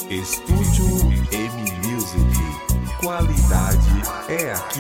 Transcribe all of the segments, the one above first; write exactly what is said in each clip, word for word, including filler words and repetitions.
Estúdio M Music. Qualidade é aqui.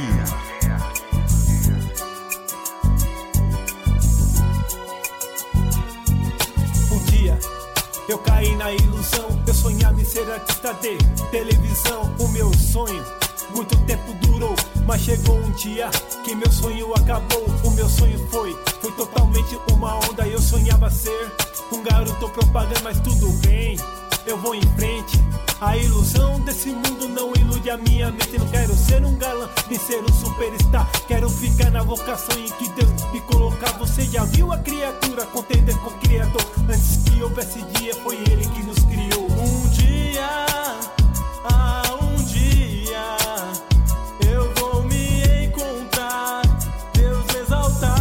Um dia eu caí na ilusão, eu sonhava em ser artista de televisão. O meu sonho muito tempo durou, mas chegou um dia que meu sonho acabou. O meu sonho foi, foi totalmente uma onda. Eu sonhava ser um garoto propaganda, mas tudo bem, eu vou em frente. A ilusão desse mundo não ilude a minha mente. Não quero ser um galã, nem ser um superstar. Quero ficar na vocação em que Deus me colocar. Você já viu a criatura contender com o Criador? Antes que houvesse dia, foi Ele que nos criou. Um dia, ah, um dia eu vou me encontrar, Deus me exaltar.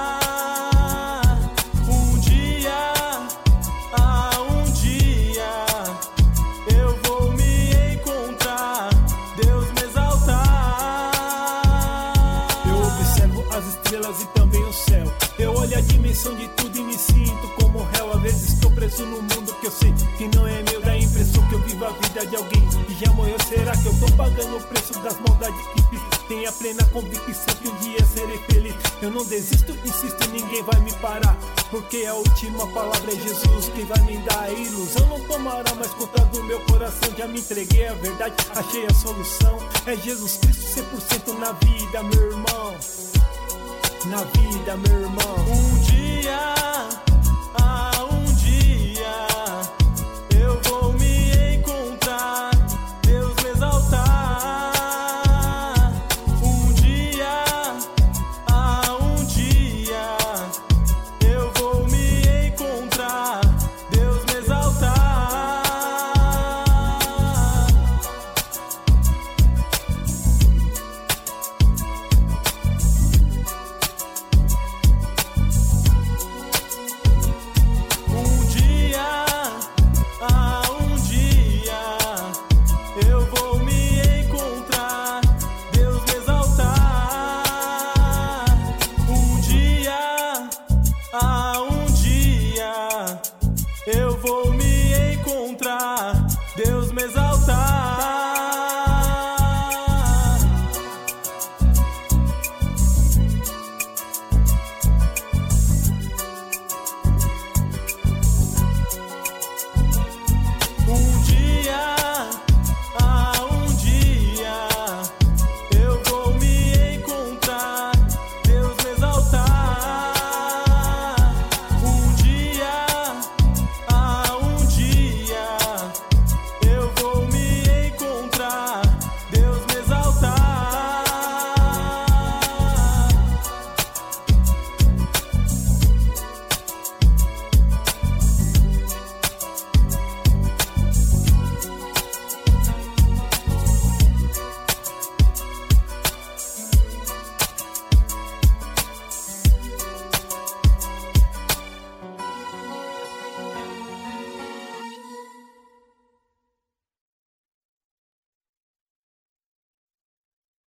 Um dia, ah, um dia eu vou me encontrar, Deus me exaltar. Eu observo as estrelas e também o céu. Eu olho a dimensão de tudo e me sinto como réu. Às vezes estou preso no mundo que eu sei que não é meu. Dá a impressão que eu vivo a vida de alguém que já morreu. Será que eu tô pagando o preço das maldades que fiz? Tenho a plena convicção que um dia serei feliz. Eu não desisto, insisto, ninguém vai me parar, porque a última palavra é Jesus quem vai me dar. A ilusão não tomará mais conta do meu coração. Já me entreguei à verdade, achei a solução. É Jesus Cristo cem por cento na vida, meu irmão. Na vida, meu irmão. Um dia